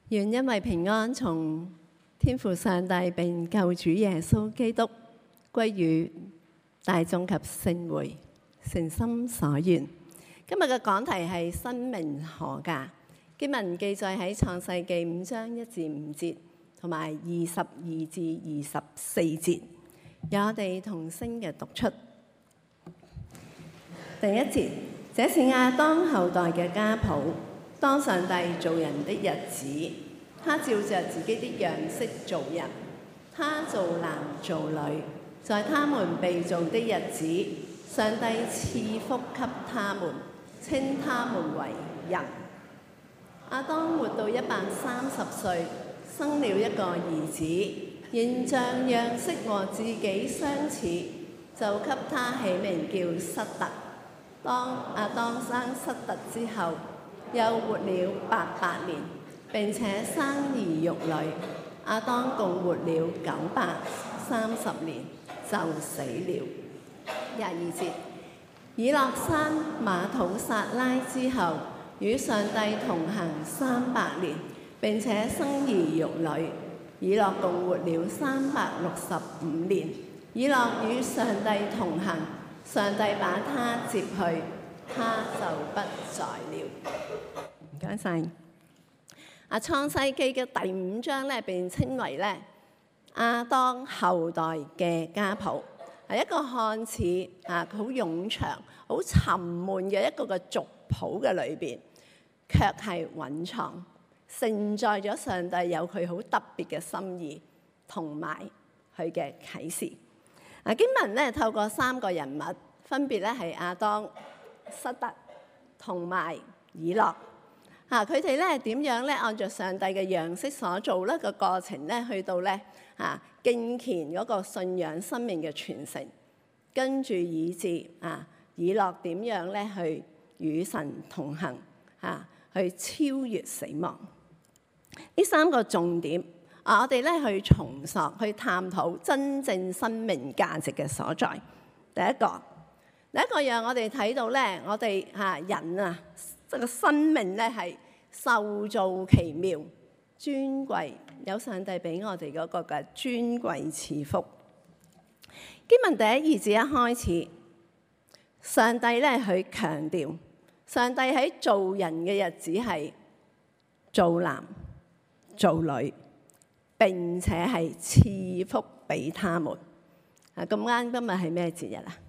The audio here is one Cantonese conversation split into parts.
願因為平安從天父上帝並救主耶穌基督歸於大眾及聖會，誠心所願。今日嘅講題係生命何價？經文記載喺創世記5章1至5節，同埋22至24節。有我哋同聲嘅讀出。第一節，這是亞當後代嘅家譜。當上帝造人的日子，他照着自己的樣式造人，他造男造女。在他們被造的日子，上帝賜福給他們，稱他們為人。亞當活到130歲，生了一個兒子，形象樣式和自己相似，就給他起名叫塞特。當亞當生塞特之後，又活了800年，並且生兒育女。亞當共活了930年，就死了。22節，以諾生馬土撒拉之後，與上帝同行300年，並且生兒育女。以諾共活了365年。以諾與上帝同行，上帝把他接去，他就不在了。唔該晒。創世記嘅第5章咧，被稱為咧亞當後代嘅家譜，係一個看似好冗長、好沉悶嘅一個嘅族譜嘅裏邊，卻係蘊藏承載咗上帝有佢好特別嘅心意同埋佢嘅啟示。經文咧透過3個人物，分別咧係亞當、塞特同埋以諾。佢哋咧點樣咧按照上帝嘅樣式所做咧個過程咧，去到咧敬虔嗰個信仰生命嘅傳承，跟住以至以諾點樣咧去與神同行去超越死亡。呢3個重點我哋咧去重塑、去探討真正生命價值嘅所在。第一個讓我哋睇到咧，我哋人即係個生命咧係受造奇妙、尊貴，有上帝俾我哋嗰個嘅尊貴賜福。經文第1、2節一開始，上帝咧去強調，上帝喺造人嘅日子係造男造女，並且係賜福俾他們。咁啱今日係咩節日啊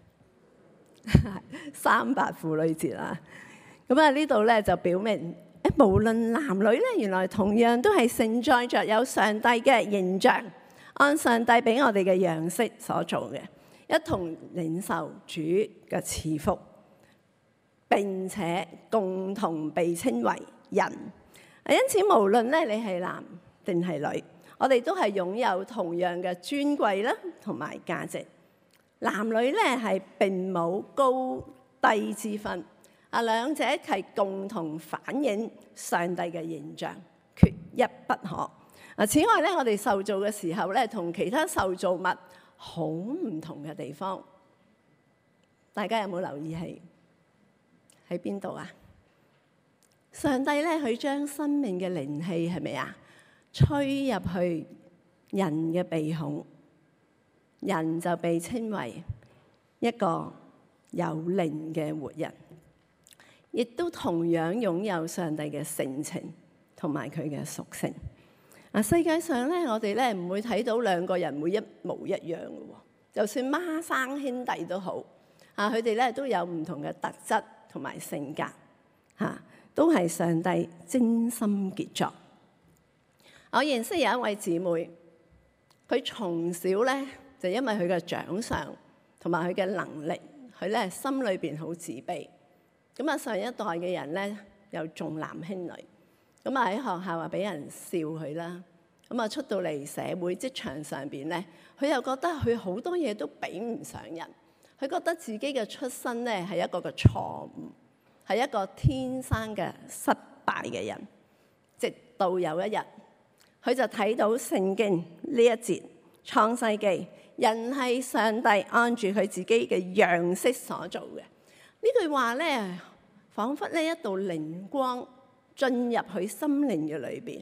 ？300婦女節啦。咁呢度咧就表明，無論男女咧，原來同樣都係承載着有上帝嘅形象，按上帝俾我哋嘅樣式所做嘅，一同領受主嘅賜福，並且共同被稱為人。因此無論咧你係男定係女，我哋都係擁有同樣嘅尊貴啦，同埋價值。男女咧係並冇高低之分，兩者係共同反映上帝嘅形象，缺一不可。此外咧，我哋受造嘅時候咧，同其他受造物好唔同嘅地方，大家有冇留意係喺邊度啊？上帝咧，佢將生命嘅靈氣係咪啊，吹入去人嘅鼻孔，人就被稱為一個有靈嘅活人，亦都同樣擁有上帝嘅性情同埋佢嘅屬性。世界上咧，我哋咧唔會睇到2個人會一模一樣嘅喎，就算孖生兄弟都好，佢哋咧都有唔同嘅特質同埋性格，都係上帝精心傑作。我認識有一位姊妹，佢從小咧就因為佢嘅長相同埋佢嘅能力，佢咧心裏邊好自卑。咁上一代嘅人咧又重男輕女，咁喺學校俾人笑佢啦。咁出到嚟社會職場上邊咧，佢又覺得佢好多嘢都比唔上人。佢覺得自己嘅出身咧係一個嘅錯誤，係一個天生嘅失敗嘅人。直到有一日，佢就睇到聖經呢一節創世記，人係上帝按住佢自己嘅樣式所做嘅。呢句話咧，彷彿呢一道靈光進入佢心靈嘅裏邊，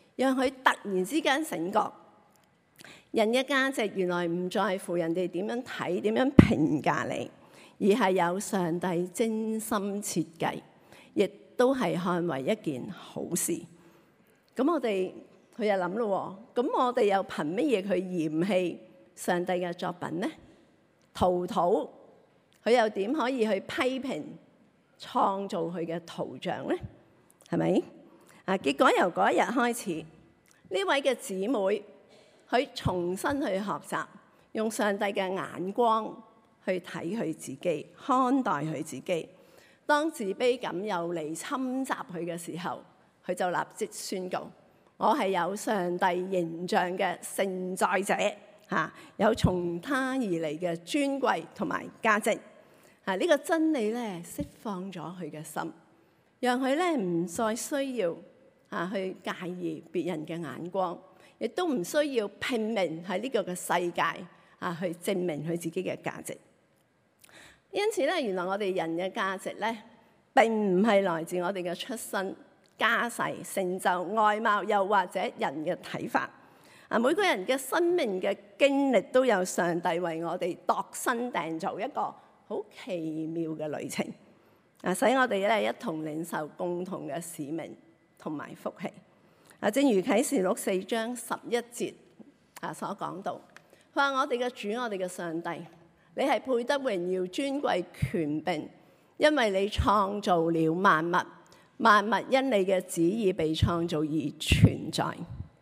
讓佢突然之間醒覺，人嘅價值原來唔在乎人哋點樣睇、點樣評價你，而係有上帝精心設計，亦都係看為一件好事。咁佢又諗咯，咁我哋又憑乜嘢去嫌棄上帝嘅作品呢？陶土佢又點可以去批評創造佢嘅圖像呢？係咪？結果由嗰一日開始，呢位嘅姊妹佢重新去學習，用上帝嘅眼光去睇佢自己，看待佢自己。當自卑感又嚟侵襲佢嘅時候，佢就立即宣告：我係有上帝形象嘅承載者，有從他而嚟嘅尊貴同埋價值。呢個真理咧釋放咗佢嘅心，讓佢咧唔再需要去介意別人嘅眼光，亦都唔需要拼命喺呢個嘅世界去證明佢自己嘅價值。因此咧，原來我哋人嘅價值咧並唔係來自我哋嘅出身、家世、成就、外貌，又或者人嘅睇法。每個人嘅生命嘅經歷都有上帝為我哋度身訂造一個好奇妙嘅旅程，使我哋咧一同領受共同嘅使命同埋福氣。正如啟示錄4章11節所講到，佢話我哋嘅主，我哋嘅上帝，你係配得榮耀、尊貴、權柄，因為你創造了萬物，萬物因你嘅旨意被創造而存在。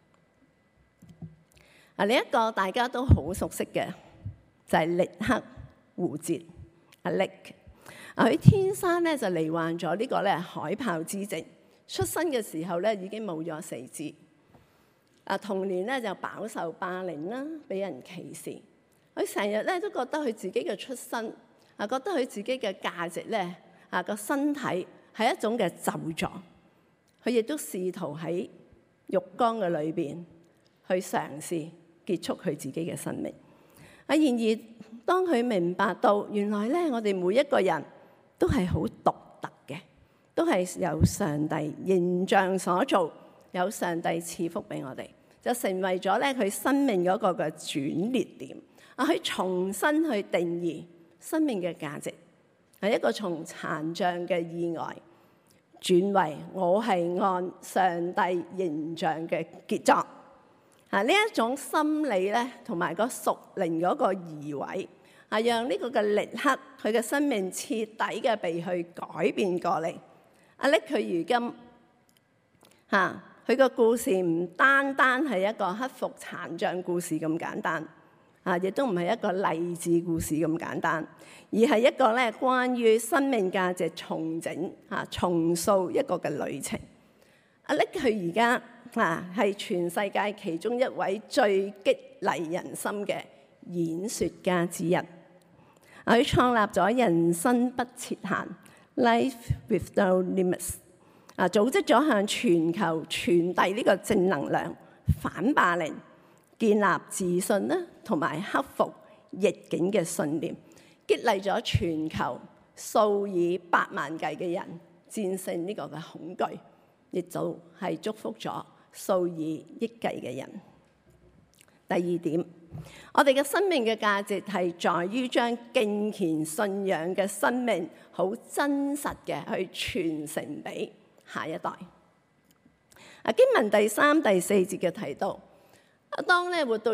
呢一個大家都好熟悉嘅就係力克胡哲。力佢天生咧就罹患咗呢個咧海豹之症，出生嘅時候咧已經冇咗4肢。童年咧就飽受霸凌啦，俾人歧視。佢成日咧都覺得佢自己嘅出身覺得佢自己嘅價值咧個身體係一種嘅咒詛。佢亦都試圖喺浴缸嘅裏邊去嘗試結束佢自己嘅生命。然而當佢明白到原來咧我哋每一個人都係好獨特嘅，都係由上帝形象所造，有上帝賜福俾我哋，就成為咗咧佢生命嗰個嘅轉捩點。佢重新去定義生命嘅價值，係一個從殘障嘅意外轉為我係按上帝形象嘅傑作。呢一種心理咧，同埋個屬靈嗰個移位，讓呢個嘅力克佢嘅生命徹底嘅被去改變過嚟。力佢如今佢個故事唔單單係一個克服殘障故事咁簡單，亦都唔係一個勵志故事咁簡單，而係一個咧關於生命價值重整重塑一個嘅旅程。力佢而家係全世界其中一位最激勵人心嘅演說家之一。佢創立咗人生不設限 （Life Without Limits），組織咗向全球傳遞呢個正能量、反霸凌、建立自信啦，同埋克服逆境嘅信念，激勵咗全球數以百萬計嘅人戰勝呢個嘅恐懼，亦就係祝福咗數以億計嘅人。第二點，我哋嘅生命嘅價值係在於將敬虔信仰嘅生命好真實嘅去傳承俾下一代。經文第3、第4節嘅提到，亞當咧活到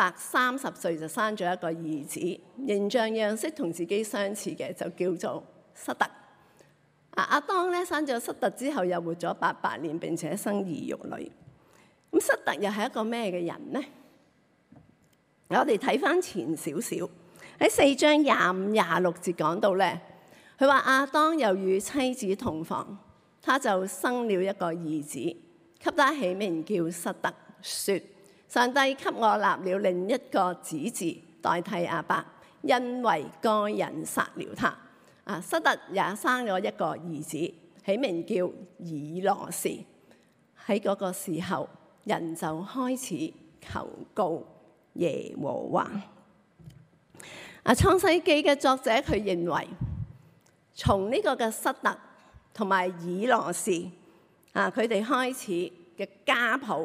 130歲就生咗一個兒子，形象樣式同自己相似嘅就叫做塞特。亞當咧生咗塞特之後，又活咗800年，並且生兒育女。咁塞特又係一個咩嘅人呢？我哋睇翻前少少，喺4章25、26節講到咧，佢話亞當又與妻子同房，他就生了一個兒子，給他起名叫塞特，說：上帝給我立了另一個子嗣代替亞伯，因為該人殺了他。塞特也生咗一個兒子，起名叫以羅士。喺嗰個時候，人就開始求告耶和華。創世記嘅作者佢認為，從呢個嘅塞特同埋以羅士佢哋開始嘅家譜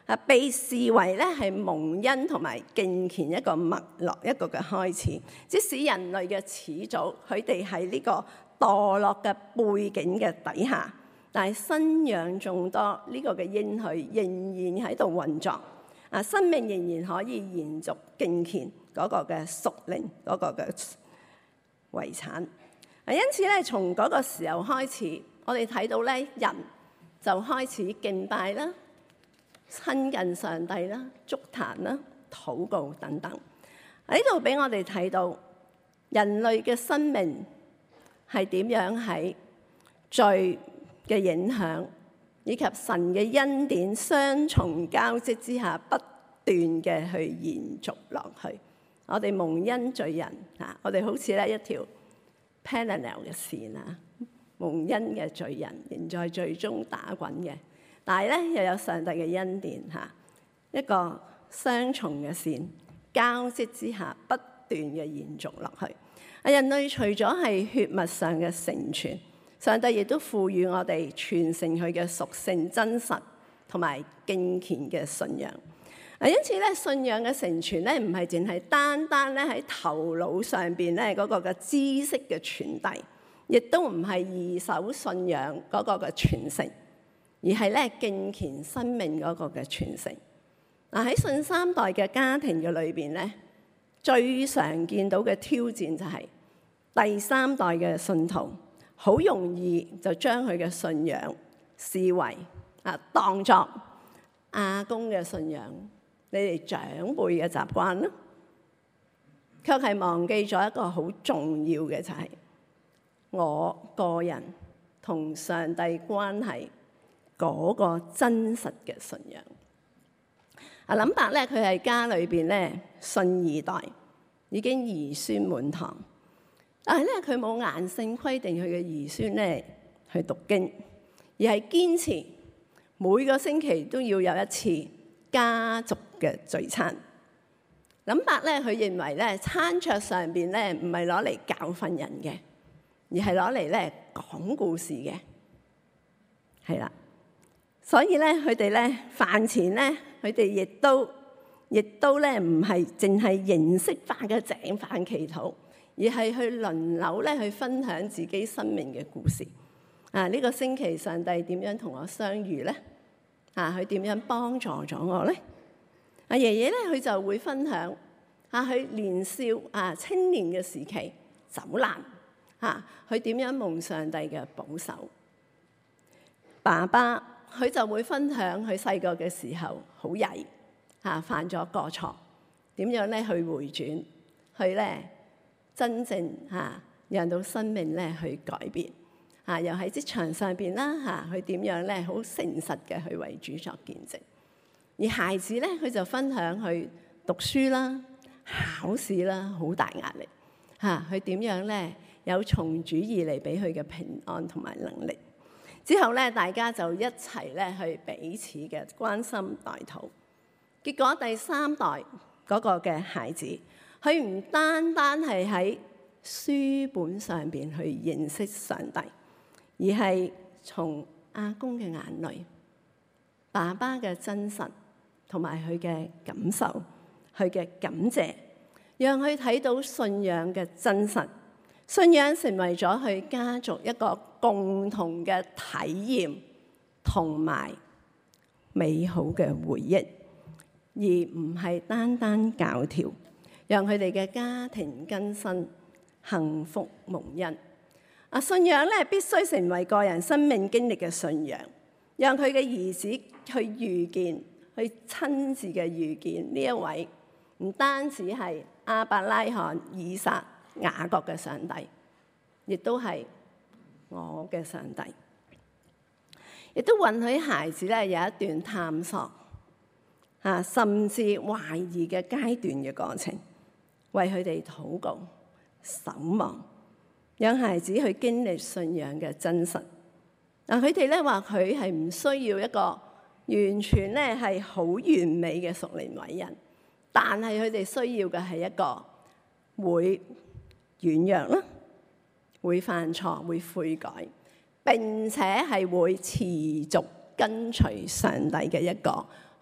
被視為咧係蒙恩同埋敬虔一個脈絡，一個嘅開始。即使人類嘅始祖，佢哋喺呢個墮落嘅背景嘅底下，但係生養眾多呢個嘅應許仍然喺度運作。生命仍然可以延續敬虔嗰個嘅屬靈嗰個嘅遺產。因此咧，從嗰個時候開始，我哋睇到咧，人就開始敬拜啦、親近上帝啦、築壇啦、禱告等等。喺呢度俾我哋睇到人類嘅生命係點樣喺罪嘅影響以及神嘅恩典雙重交織之下，不斷嘅去延續落去。我哋蒙恩罪人我哋好似咧一條 parallel 嘅線蒙恩嘅罪人仍在罪中打滾嘅，但係咧又有上帝嘅恩典一個雙重嘅線交織之下，不斷嘅延續落去。人類除咗係血脈上嘅成全，上帝亦都賦予我哋傳承佢嘅屬性真實同埋敬虔嘅信仰。因此咧，信仰嘅成全咧，唔係淨係單單咧喺頭腦上邊咧嗰個嘅知識嘅傳遞，亦都唔係二手信仰嗰個嘅傳承，而係咧敬虔生命嗰個嘅傳承。喺信三代嘅家庭嘅裏邊咧，最常見到嘅挑戰就係第三代嘅信徒好容易就將佢嘅信仰視為當作阿公嘅信仰，你哋長輩嘅習慣咯，卻係忘記咗一個好重要嘅，就係我個人同上帝關係嗰個真實嘅信仰。林伯咧，佢係家裏邊咧信二代，已經兒孫滿堂，但係咧佢冇硬性規定佢嘅兒孫咧去讀經，而係堅持每個星期都要有一次家族嘅聚餐。林伯咧，佢認為咧餐桌上邊咧唔係攞嚟教訓人嘅，而係攞嚟咧講故事嘅，係啦。所以咧，佢哋咧飯前咧，佢哋亦都咧唔係淨係形式化嘅井飯祈禱，而係去輪流咧去分享自己生命嘅故事。呢個星期上帝點樣同我相遇咧？佢點樣幫助咗我咧？爺爺咧，佢就會分享佢年少青年嘅時期走難佢點樣蒙上帝嘅保守。爸爸佢就會分享佢細個嘅時候好曳犯咗過錯，點樣咧去回轉，去咧真正讓到生命咧去改變又喺職場上邊啦佢點樣咧好誠實嘅去為主作見證。而孩子咧，佢就分享佢讀書啦、考試啦，好大壓力佢點樣咧有從主而嚟俾佢嘅平安同埋能力。之後咧，大家就一齊咧去彼此嘅關心代禱。結果第三代嗰個嘅孩子，佢唔單單係喺書本上邊去認識上帝，而係從阿公嘅眼淚、爸爸嘅真實同埋佢嘅感受、佢嘅感謝，讓佢睇到信仰嘅真實。信仰成為咗佢家族一個共同嘅體驗同埋美好嘅回憶，而唔係單單教條，讓佢哋嘅家庭更新、幸福蒙恩。信仰咧必須成為個人生命經歷嘅信仰，讓佢嘅兒子去遇見、去親自嘅遇見呢一位唔單止係亞伯拉罕、以撒、雅各嘅上帝，亦都係我嘅上帝，亦都允許孩子咧有一段探索甚至懷疑嘅階段嘅過程，為佢哋禱告、守望，讓孩子去經歷信仰嘅真實。佢哋咧話佢係唔需要一個完全咧係好完美嘅屬靈偉人，但係佢哋需要嘅係一個會軟弱啦，會犯錯、會悔改，並且係會持續跟隨上帝嘅一個好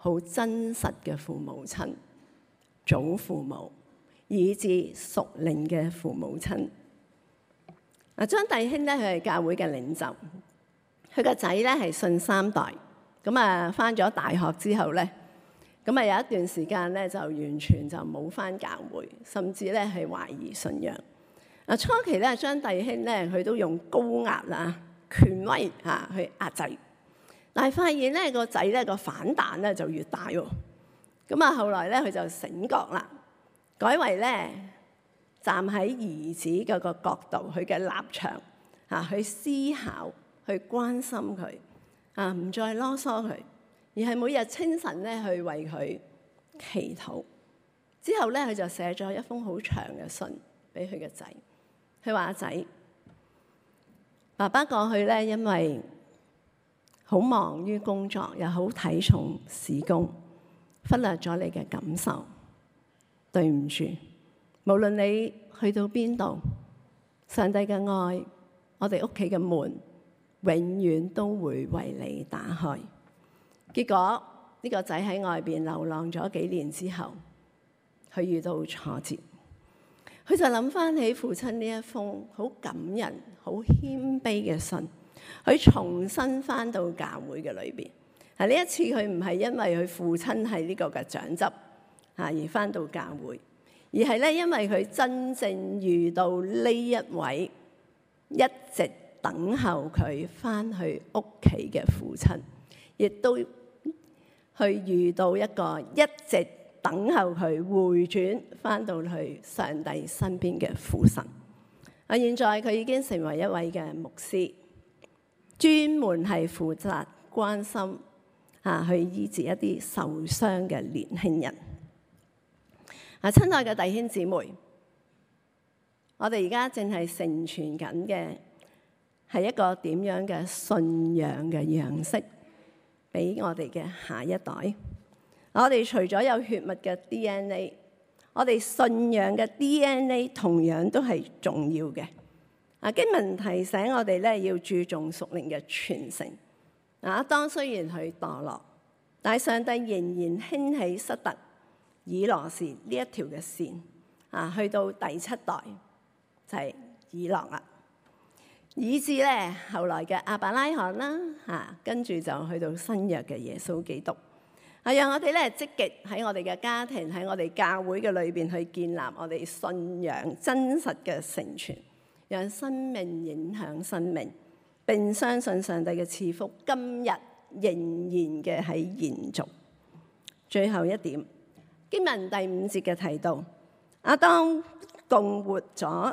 好真實嘅父母親、祖父母，以至屬靈嘅父母親。張弟兄咧，佢係教會嘅領袖，佢個仔咧係信三代，咁返咗大學之後咧，咁有一段時間咧就完全就冇返教會，甚至咧係懷疑信仰。初期咧，張弟兄咧佢都用高壓權威去壓制，但係發現咧個仔咧個反彈咧就越大喎。咁後來咧佢就醒覺啦，改為咧站喺兒子嗰個角度，佢嘅立場去思考，去關心佢唔再囉嗦佢，而係每日清晨咧去為佢祈禱。之後咧佢就寫咗一封好長嘅信俾佢嘅仔，佢話：仔，爸爸過去咧因為好忙於工作，又好睇重事工，忽略咗你嘅感受，對唔住。無論你去到邊度，上帝嘅愛，我哋屋企嘅門永遠都會為你打開。結果呢個仔喺外邊流浪咗幾年之後，佢遇到挫折，佢就諗翻起父親呢一封好感人、好謙卑嘅信，佢重新翻到教會嘅裏邊。呢一次佢唔係因為佢父親係呢個嘅長執而翻到教會，而係咧因為佢真正遇到呢一位一直等候佢翻去屋企嘅父親，亦都去遇到一個一直等候佢回轉翻到去上帝身邊嘅父神。現在佢已經成為一位嘅牧師，專門係負責關心去醫治一啲受傷嘅年輕人。親愛嘅弟兄姊妹，我哋而家正係承傳緊嘅係一個點樣嘅信仰嘅樣式俾我哋嘅下一代。我哋除咗有血脈嘅 DNA， 我哋信仰嘅 DNA 同樣都係重要嘅。經文提醒我哋咧要注重屬靈嘅傳承。亞當雖然佢墮落，但係上帝仍然興起塞特、以羅士呢一條嘅線去到第7代就係以諾啦，以至咧後來嘅亞伯拉罕啦跟住就去到新約嘅耶穌基督。讓我哋咧積極喺我哋嘅家庭、喺我哋教會嘅裏邊去建立我哋信仰真實嘅承傳，讓生命影響生命，並相信上帝嘅賜福今日仍然嘅喺延續。最後一點，經文第5節嘅提到，亞當共活咗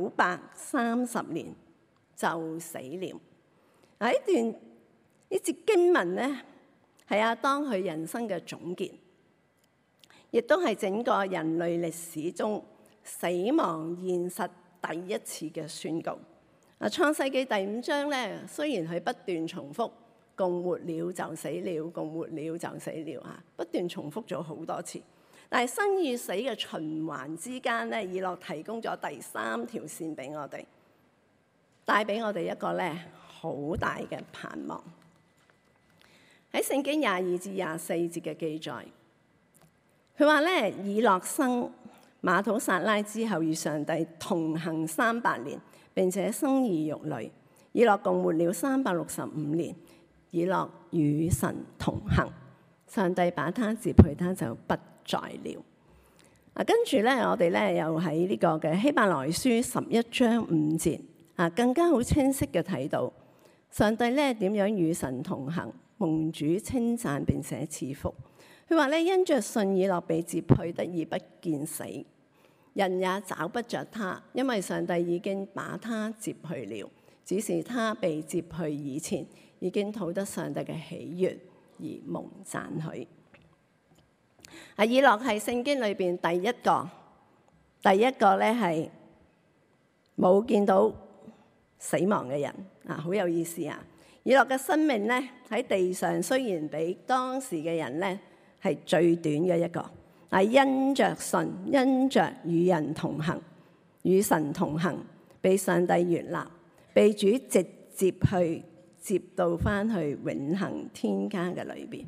930年就死了。呢節經文咧係亞當佢人生嘅總結，亦都係整個人類歷史中死亡現實第一次嘅宣告。創世記第5章咧，雖然佢不斷重複共活了就死了，共活了就死了不斷重複咗好多次，但係生與死嘅循環之間咧，以諾提供咗第3條線俾我哋，帶俾我哋一個咧好大嘅盼望。喺聖經22至24節嘅記載，佢話咧以諾生馬土撒拉之後，與上帝同行300年，並且生兒育女。以諾共活了365年，以諾與神同行，上帝把他接去，他就不在了。跟住咧，我哋咧又喺呢個嘅希伯來書11章5節更加好清晰嘅睇到上帝咧點樣與神同行，蒙主稱讚並且賜福。佢話咧，因着信以諾被接去，得以不見死，人也找不着他，因為上帝已經把他接去了。只是他被接去以前，已經討得上帝嘅喜悅而蒙讚許。以諾係聖經裏邊第一個咧係冇見到死亡嘅人好有意思啊！以諾嘅生命咧喺地上雖然比當時嘅人咧係最短嘅一個，但係因着信，因着與人同行，與神同行，被上帝悅納，被主直接去接到翻去永恆天家嘅裏邊。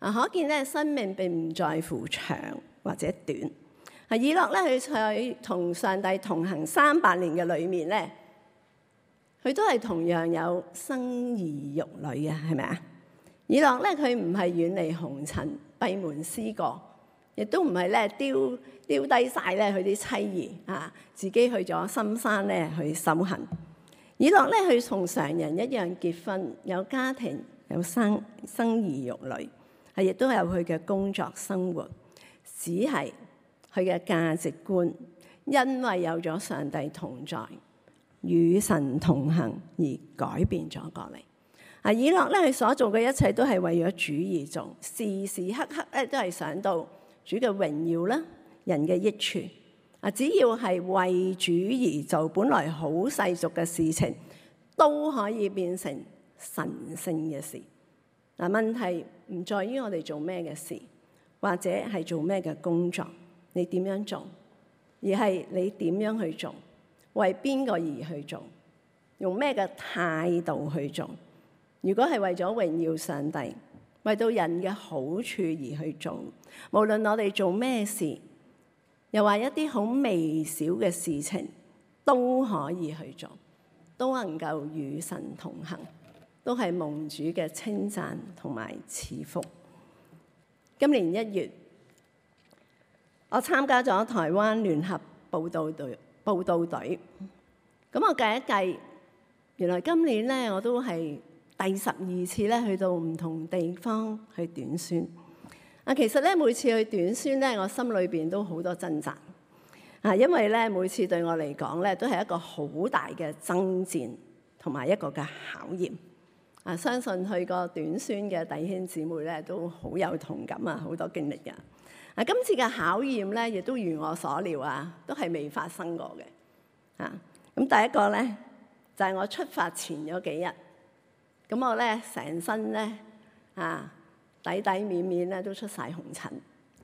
可見咧生命並唔在乎長或者短。以諾咧佢喺同上帝同行300年嘅裏面咧，佢都係同樣有生兒育女啊，係咪啊？以諾咧佢唔係遠離紅塵閉門思過，亦都唔係咧丟低晒咧佢啲妻兒啊，自己去咗深山咧去修行。以諾咧佢同常人一樣結婚，有家庭，有生兒育女，亦都有佢嘅工作生活，只係佢嘅價值觀因為有咗上帝同在，與神同行而改變咗過嚟。以諾咧佢所做嘅一切都係為咗主而做，時時刻刻咧都係想到主嘅榮耀啦，人嘅益處。只要係為主而做，本來好世俗嘅事情，都可以變成神聖嘅事。問題唔在於我哋做咩嘅事，或者係做咩嘅工作，你點樣做，而係你點樣去做，為邊個而去做，用咩嘅態度去做。如果係為咗榮耀上帝，為到人嘅好處而去做，無論我哋做咩事，又話一啲好微小嘅事情都可以去做，都能夠與神同行，都係蒙主嘅稱讚同埋賜福。今年1月，我參加咗台灣聯合報道隊。咁我計一計，原來今年咧我都係第12次咧去到唔同地方去短宣。其實咧每次去短宣咧，我心裏邊都好多掙扎。因為咧每次對我嚟講咧，都係一個好大嘅爭戰同埋一個嘅考驗。相信去過短宣嘅弟兄姊妹咧，都好有同感啊，好多經歷嘅。今次嘅考驗咧，亦都如我所料都係未發生過嘅。咁第一個咧就係我出發前嗰幾日，咁我咧成身咧底面咧都出晒紅疹。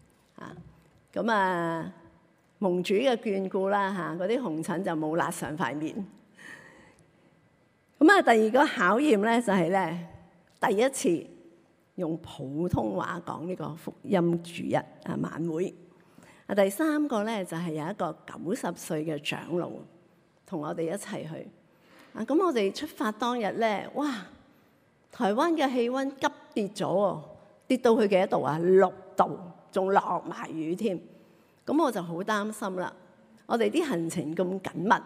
蒙主嘅眷顧啦嗰啲紅疹就冇辣上塊面。第二個考驗咧就係咧第一次用普通話講呢個福音主日晚會。第三個咧就係有一個90歲嘅長老同我哋一齊去。咁我哋出發當日咧，哇！台灣嘅氣溫急跌咗喎，跌到去幾多度啊？6度，仲落埋雨添。咁我就好擔心啦。我哋啲行程咁緊密，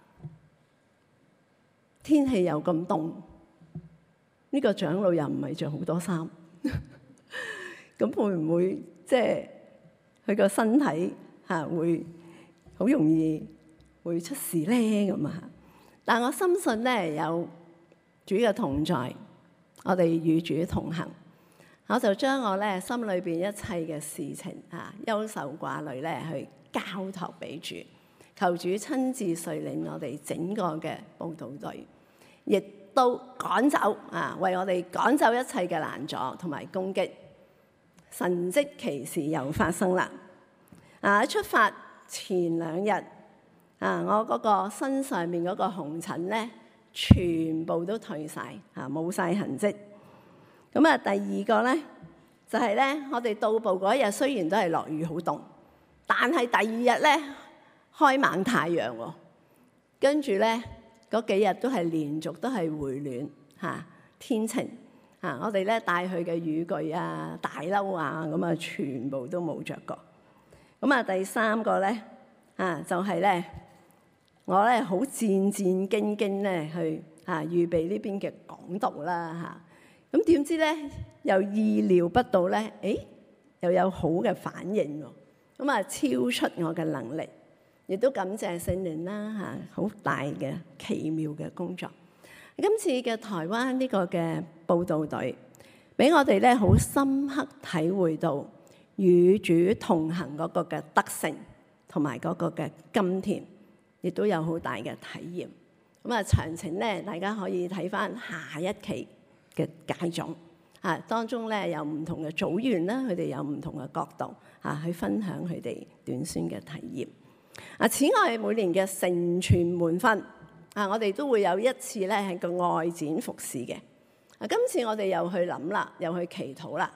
天氣又咁凍，呢個長老又唔係着好多衫，咁會唔會即係佢個身體會好容易會出事咧？咁但我深信咧有主嘅同在，我哋與主同行，我就將我咧心裏邊一切嘅事情憂愁掛慮咧去交託俾主，求主親自率領我哋整個嘅報道隊，亦都趕走為我哋趕走一切嘅攔阻同埋攻擊。神蹟奇事又發生啦！喺出發前2日我嗰個身上面嗰個紅疹咧，全部都退晒冇晒痕跡。第二個咧就係咧，我哋到埗嗰日雖然都係落雨好凍，但係第2日咧開猛太陽喎，跟住咧嗰幾日都係連續都係回暖天晴我哋咧帶去嘅雨具大褸咁全部都冇着過。第三個咧就係咧我咧好戰戰兢兢咧去預備呢邊嘅講道啦咁點知咧又意料不到咧，又有好嘅反應喎，超出我嘅能力，亦都感謝聖靈啦好大嘅奇妙嘅工作。今次嘅台灣呢個嘅報道隊，俾我哋咧好深刻體會到與主同行嗰個嘅得勝，同埋嗰個嘅甘甜，亦都有好大嘅體驗。詳情咧大家可以睇返下一期嘅解種當中咧有唔同嘅組員啦，佢哋有唔同嘅角度去分享佢哋短宣嘅體驗。此外，每年嘅成全門訓我哋都會有一次咧係個外展服侍嘅。今次我哋又去諗啦，又去祈禱啦。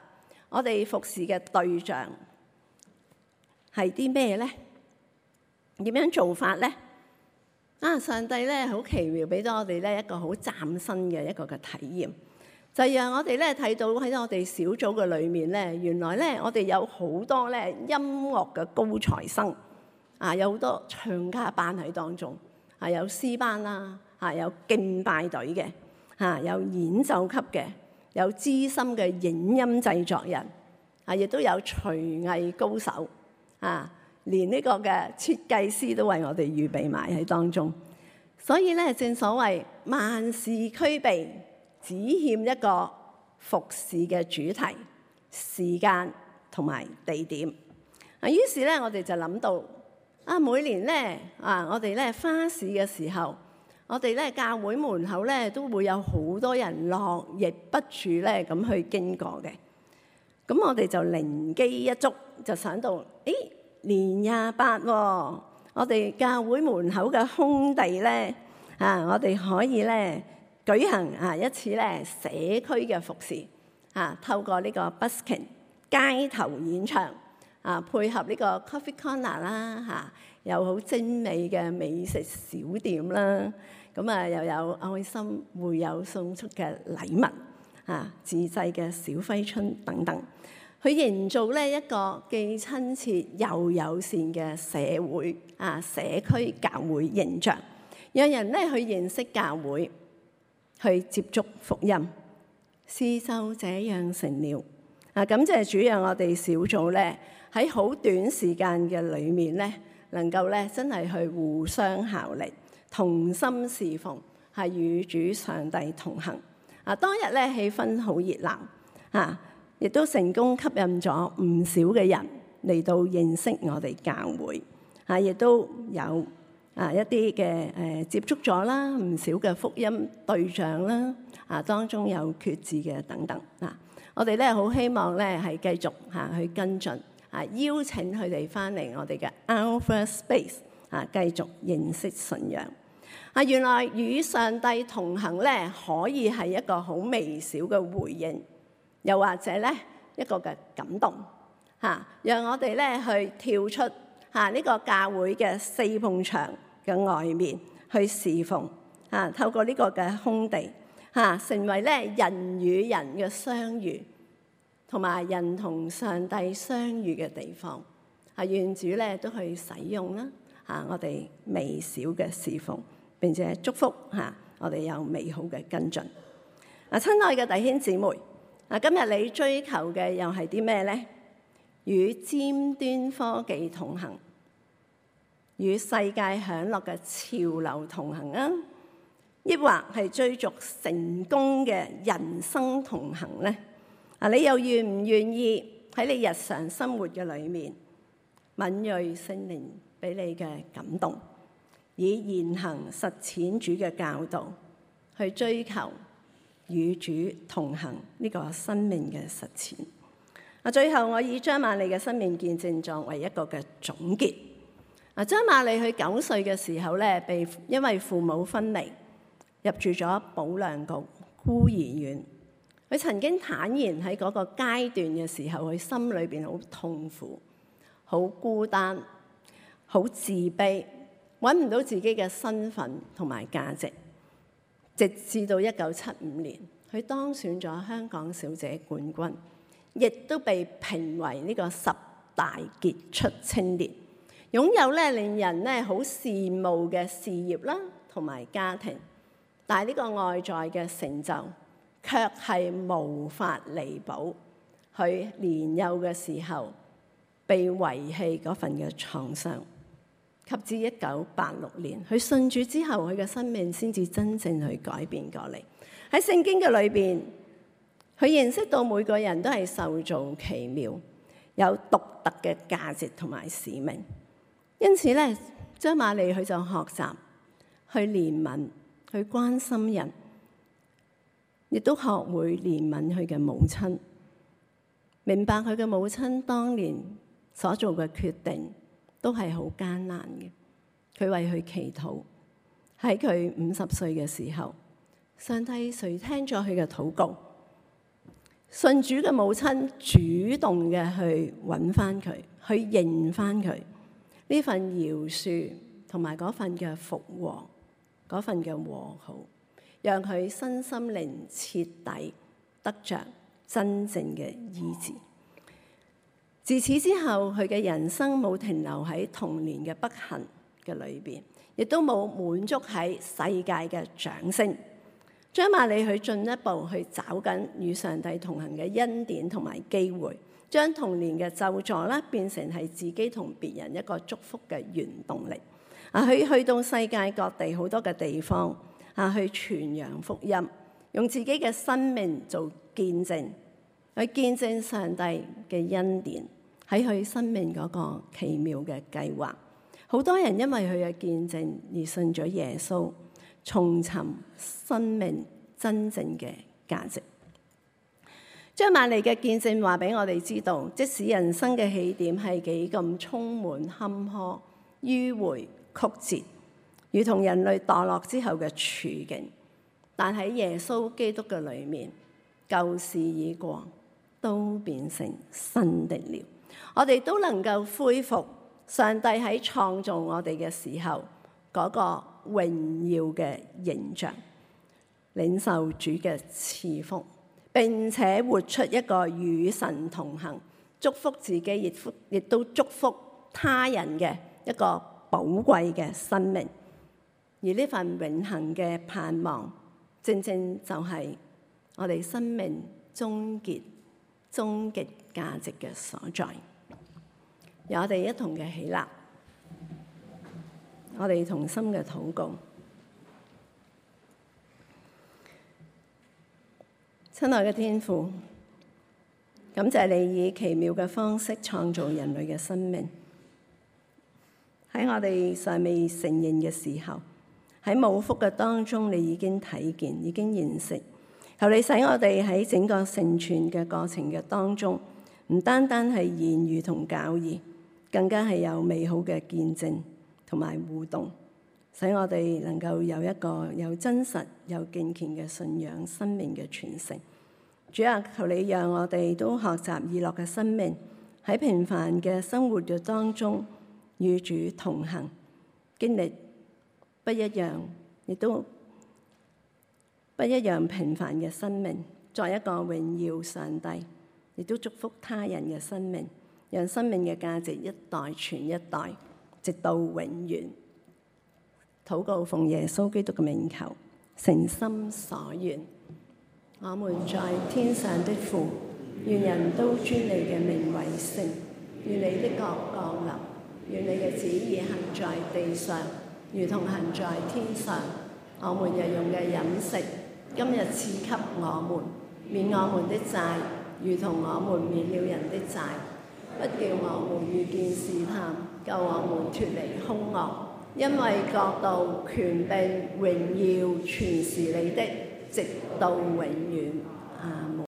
我哋服侍嘅對象係啲咩咧？點樣做法咧？上帝咧好奇妙，俾咗我哋咧一個好嶄新嘅一個嘅體驗，就係讓我哋咧睇到喺我哋小組嘅裏面咧，原來咧我哋有好多咧音樂嘅高材生，有好多唱家班喺當中，有詩班啦，有敬拜隊嘅，有演奏級嘅，有資深嘅影音製作人，亦都有廚藝高手，連呢個嘅設計師都為我哋預備埋喺當中。所以咧，正所謂萬事俱備，只欠一個服侍嘅主題、時間同埋地點。於是咧，我哋就諗到每年咧我哋咧花市嘅時候，我哋咧教會門口咧都會有好多人絡繹不絕咧咁去經過嘅。咁我哋就靈機一觸，就想到年28喎，我哋教會門口嘅空地咧我哋可以咧舉行一次咧社區嘅服侍，透過呢個 busking 街頭演唱配合呢個 coffee corner 啦有好精美嘅美食小店啦，咁又有愛心會友送出嘅禮物自製嘅小揮春等等，去營造呢一個既親切又友善嘅社會社區教會形象，讓人咧去認識教會，去接觸福音。事就這樣成了。感謝主，讓我哋小組咧喺好短時間嘅裏面咧，能夠咧真係去互相效力，同心侍奉，係與主上帝同行。當日咧氣氛好熱鬧亦都成功吸引咗唔少嘅人嚟到認識我哋教會，亦都有一啲嘅接觸咗啦，唔少嘅福音對象啦，當中有決志嘅等等。我哋咧好希望咧係繼續去跟進，邀請佢哋翻嚟我哋嘅 Alpha Space，繼續認識信仰。原來與上帝同行咧，可以係一個好微小嘅回應。又或者咧一個嘅感動讓我哋咧去跳出呢個教會嘅四埲牆嘅外面去侍奉透過呢個嘅空地成為咧人與人嘅相遇，同埋人同上帝相遇嘅地方。願主咧都去使用啦我哋微小嘅侍奉，並且祝福我哋有美好嘅跟進。親愛嘅弟兄姊妹，今日你追求嘅又係啲咩呢？與尖端科技同行，與世界享樂嘅潮流同行抑或係追逐成功嘅人生同行呢？你又願唔願意喺你日常生活嘅裏面敏銳聖靈俾你嘅感動，以言行實踐主嘅教導去追求與主同行呢個生命嘅實踐。最後我以張瑪利嘅生命見證作為一個嘅總結。張瑪利佢9歲嘅時候咧，因為父母分離，入住咗保良局孤兒院。佢曾經坦言喺嗰個階段嘅時候，佢心裏邊好痛苦、好孤單、好自卑，揾唔到自己嘅身份同埋價值。直至到1975年，佢當選咗香港小姐冠軍，亦都被評為呢個10大傑出青年，擁有咧令人咧好羨慕嘅事業啦，同埋家庭。但係呢個外在嘅成就，卻係無法彌補佢年幼嘅時候被遺棄嗰份嘅創傷。及至1986年，佢信主之後，佢嘅生命先至真正去改變過嚟。喺聖經嘅裏邊，佢認識到每個人都係受造奇妙，有獨特嘅價值同埋使命。因此咧，張瑪利佢就學習去憐憫、去關心人，亦都學會憐憫佢嘅母親，明白佢嘅母親當年所做嘅決定都係好艱難嘅。佢為佢祈禱，喺佢50歲嘅時候，上帝垂聽咗佢嘅禱告， 信主嘅母親主動嘅去揾翻佢，去認翻佢呢份饒恕同埋嗰份嘅復和，嗰份嘅和好，讓佢身心靈徹底得着真正嘅醫治。自此之後，佢嘅人生冇停留喺童年嘅不幸嘅裏邊，亦都冇滿足喺世界嘅掌聲。張瑪利去進一步去找緊與上帝同行嘅恩典同埋機會，將童年嘅咒詛啦變成係自己同別人一個祝福嘅原動力。佢去到世界各地好多嘅地方去傳揚福音，用自己嘅生命做見證，去見證上帝嘅恩典喺佢生命嗰個奇妙嘅計劃。好多人因為佢嘅見證而信咗耶穌，重尋生命真正嘅價值。張瑪利嘅見證話俾我哋知道，即使人生嘅起點係幾咁充滿坎坷、迂迴曲折，如同人類墮落之後嘅處境，但喺耶穌基督嘅裏面，舊事已過，都變成新的了。我哋都能夠恢復上帝喺創造我哋嘅時候嗰個榮耀嘅形象，領受主嘅賜福，並且活出一個與神同行，祝福自己亦都祝福他人嘅一個寶貴嘅生命。而呢份永恆嘅盼望，正正就係我哋生命終極價值嘅所在。由我哋一同嘅起立，我哋同心嘅禱告。親愛嘅天父，感謝你以奇妙嘅方式創造人類嘅生命。喺我哋尚未承認嘅時候，喺冇福嘅當中，你已經睇見，已經認識。求你使我哋喺整個成全嘅過程嘅當中，唔單單係言語同教義，更加係有美好嘅見證同埋互動，使我哋能夠有一個有真實、有敬虔嘅信仰生命嘅傳承。主啊，求你讓我哋都學習義樂嘅生命，喺平凡嘅生活嘅當中與主同行，經歷不一樣，亦都不一樣平凡嘅生命，作一個榮耀上帝，亦都祝福他人嘅生命，讓生命嘅價值一代傳一代，直到永遠。禱告奉耶穌基督嘅名求，誠心所願。我們在天上的父，願人都尊你嘅名為聖，願你的國降臨，願你嘅旨意行在地上，如同行在天上。我們日用嘅飲食，今日賜給我們，免我們的債，如同我們免了人的債，不叫我們遇見試探，救我們脫離兇惡。因為國度、權柄、榮耀，全是你的，直到永遠。